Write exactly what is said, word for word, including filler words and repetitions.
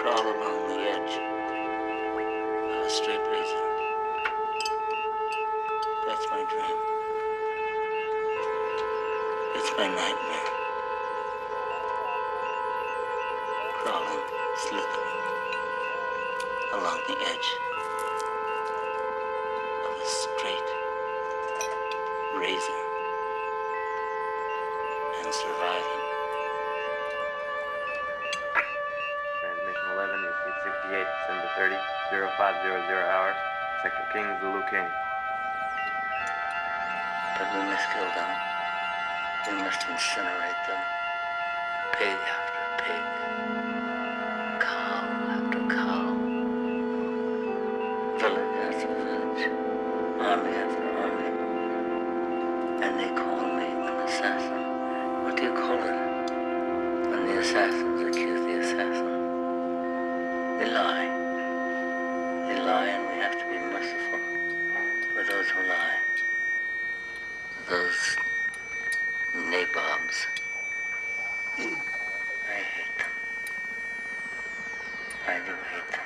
crawl along the edge of a straight razor. That's my dream. It's my nightmare. Crawling sleepily along the edge of a straight razor and surviving. Transmission eleven, receive sixty-eight, December thirtieth, zero five zero zero hours, Sector King, Zulu King. But we must kill them. We must incinerate them. Pig after pig. Cow after cow. Village after village. Army after army. And they call me an assassin. What do you call it? When the assassins accuse the assassin. They lie. They lie, and we have to be merciful for those who lie. Those nabobs. I hate them. I do hate them.